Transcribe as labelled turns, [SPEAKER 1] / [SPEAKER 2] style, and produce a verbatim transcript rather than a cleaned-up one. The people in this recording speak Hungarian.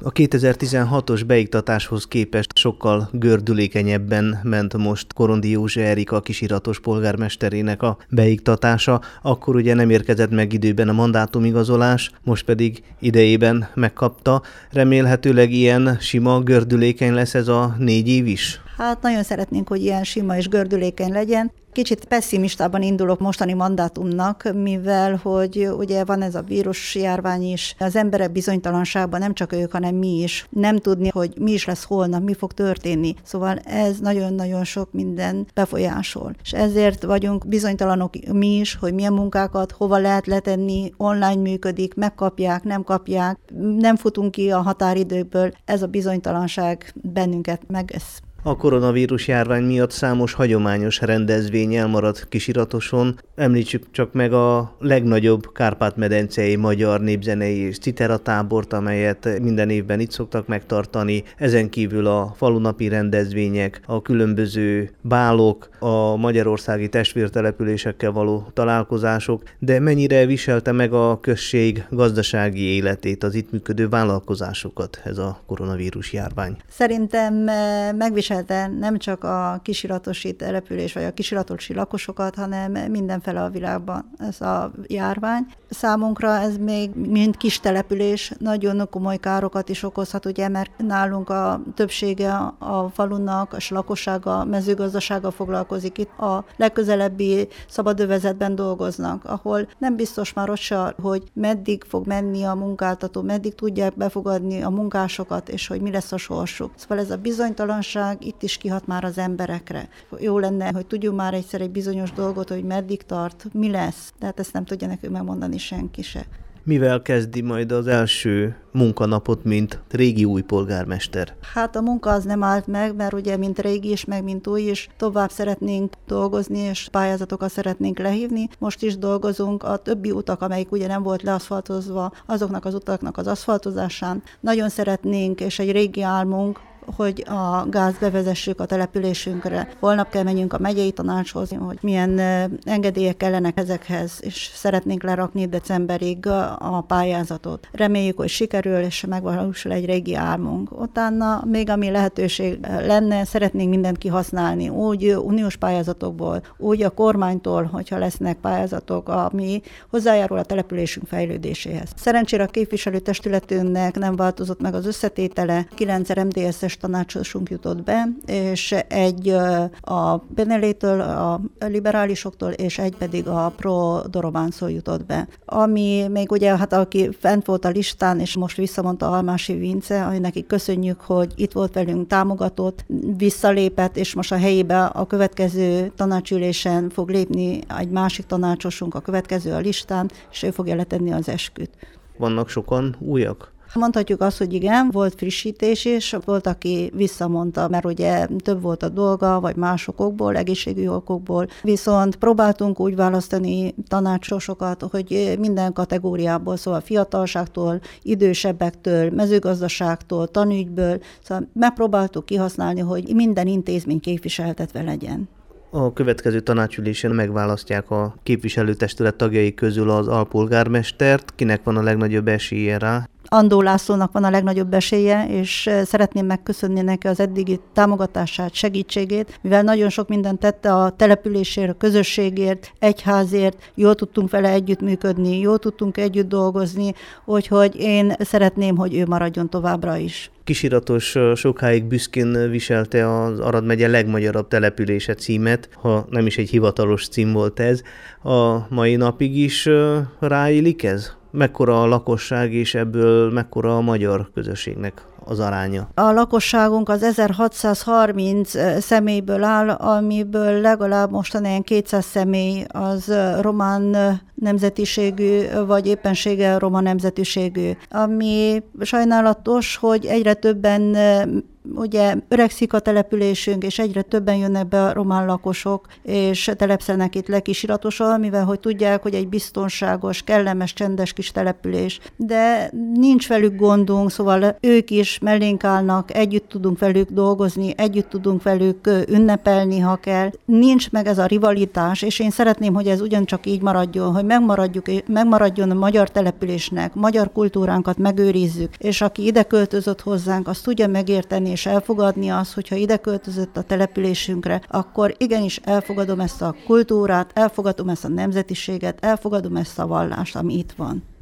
[SPEAKER 1] A kétezer-tizenhatos beiktatáshoz képest sokkal gördülékenyebben ment most Korondi Józse Erika kisiratos polgármesterének a beiktatása. Akkor ugye nem érkezett meg időben a mandátumigazolás, most pedig idejében megkapta. Remélhetőleg ilyen sima, gördülékeny lesz ez a négy év is?
[SPEAKER 2] Hát nagyon szeretnénk, hogy ilyen sima és gördülékeny legyen. Kicsit pessimistában indulok mostani mandátumnak, mivel hogy ugye van ez a vírusjárvány is, az emberek bizonytalanságban, nem csak ők, hanem mi is, nem tudni, hogy mi is lesz holnap, mi fog történni. Szóval ez nagyon-nagyon sok minden befolyásol. És ezért vagyunk bizonytalanok mi is, hogy milyen munkákat hova lehet letenni, online működik, megkapják, nem kapják, nem futunk ki a határidőkből, ez a bizonytalanság bennünket megesz.
[SPEAKER 1] A koronavírus járvány miatt számos hagyományos rendezvény elmaradt Kisiratoson. Említsük csak meg a legnagyobb kárpát-medencei magyar népzenei és citeratábort, amelyet minden évben itt szoktak megtartani. Ezen kívül a falunapi rendezvények, a különböző bálok, a magyarországi testvértelepülésekkel való találkozások, de mennyire viselte meg a község gazdasági életét, az itt működő vállalkozásokat ez a koronavírus járvány?
[SPEAKER 2] Szerintem megviselte nem csak a kisiratosi település vagy a kisiratosi lakosokat, hanem mindenfele a világban ez a járvány. Számunkra ez még mint kis település nagyon komoly károkat is okozhat, ugye, mert nálunk a többsége a falunak, a lakossága, mezőgazdasággal foglalkozik, itt a legközelebbi szabadövezetben dolgoznak, ahol nem biztos már ott se, hogy meddig fog menni a munkáltató, meddig tudják befogadni a munkásokat, és hogy mi lesz a sorsuk. Szóval ez a bizonytalanság itt is kihat már az emberekre. Jó lenne, hogy tudjunk már egyszer egy bizonyos dolgot, hogy meddig tart, mi lesz. Tehát ezt nem tudja nekünk megmondani senki se.
[SPEAKER 1] Mivel kezdi majd az első munkanapot, mint régi új polgármester?
[SPEAKER 2] Hát a munka az nem állt meg, mert ugye mint régi is, meg mint új is tovább szeretnénk dolgozni, és pályázatokat szeretnénk lehívni. Most is dolgozunk a többi utak, amelyik ugye nem volt leaszfaltozva, azoknak az utaknak az aszfaltozásán. Nagyon szeretnénk, és egy régi álmunk, hogy a gáz bevezessük a településünkre. Holnap kell menjünk a megyei tanácshoz, hogy milyen engedélyek kellenek ezekhez, és szeretnénk lerakni decemberig a pályázatot. Reméljük, hogy sikerül, és megvalósul egy régi álmunk. Utána még ami lehetőség lenne, szeretnénk mindent kihasználni, úgy uniós pályázatokból, úgy a kormánytól, hogyha lesznek pályázatok, ami hozzájárul a településünk fejlődéséhez. Szerencsére a képviselőtestületünknek nem változott meg az összetétele, kilenc em dé es-es tanácsosunk jutott be, és egy a Benelétől, a liberálisoktól, és egy pedig a Pro Dorobánszól jutott be. Ami még ugye, hát aki fent volt a listán, és most visszamondta Almási Vince, hogy neki köszönjük, hogy itt volt velünk, támogatott, visszalépett, és most a helyébe a következő tanácsülésen fog lépni egy másik tanácsosunk, a következő a listán, és ő fogja letenni az esküt.
[SPEAKER 1] Vannak sokan újak?
[SPEAKER 2] Mondhatjuk azt, hogy igen, volt frissítés is, volt, aki visszamondta, mert ugye több volt a dolga, vagy más okokból, egészségügyi okokból. Viszont próbáltunk úgy választani tanácsosokat, hogy minden kategóriából, szóval fiatalságtól, idősebbektől, mezőgazdaságtól, tanügyből, szóval megpróbáltuk kihasználni, hogy minden intézmény képviseltetve legyen.
[SPEAKER 1] A következő tanácsülésen megválasztják a képviselőtestület tagjai közül az alpolgármestert. Kinek van a legnagyobb esélye rá?
[SPEAKER 2] Andó Lászlónak van a legnagyobb esélye, és szeretném megköszönni neki az eddigi támogatását, segítségét, mivel nagyon sok mindent tette a településért, a közösségért, egyházért, jól tudtunk vele együttműködni, jól tudtunk együtt dolgozni, úgyhogy én szeretném, hogy ő maradjon továbbra is.
[SPEAKER 1] Kisiratos sokáig büszkén viselte az Arad megye legmagyarabb települése címet, ha nem is egy hivatalos cím volt ez. A mai napig is ráillik ez? Mekkora a lakosság, és ebből mekkora a magyar közösségnek az aránya?
[SPEAKER 2] A lakosságunk az ezerhatszázharminc személyből áll, amiből legalább mostanában kétszáz személy az román nemzetiségű, vagy éppenséggel roma nemzetiségű. Ami sajnálatos, hogy egyre többen ugye öregszik a településünk, és egyre többen jönnek be a román lakosok, és telepszenek itt le Kisiratoson, mivel hogy tudják, hogy egy biztonságos, kellemes, csendes kis település. De nincs velük gondunk, szóval ők is mellénk állnak, együtt tudunk velük dolgozni, együtt tudunk velük ünnepelni, ha kell. Nincs meg ez a rivalitás, és én szeretném, hogy ez ugyancsak így maradjon, hogy megmaradjuk, megmaradjon a magyar településnek, magyar kultúránkat megőrizzük, és aki ide költözött hozzánk, azt tudja megérteni és elfogadni azt, hogyha ide költözött a településünkre, akkor igenis elfogadom ezt a kultúrát, elfogadom ezt a nemzetiséget, elfogadom ezt a vallást, ami itt van.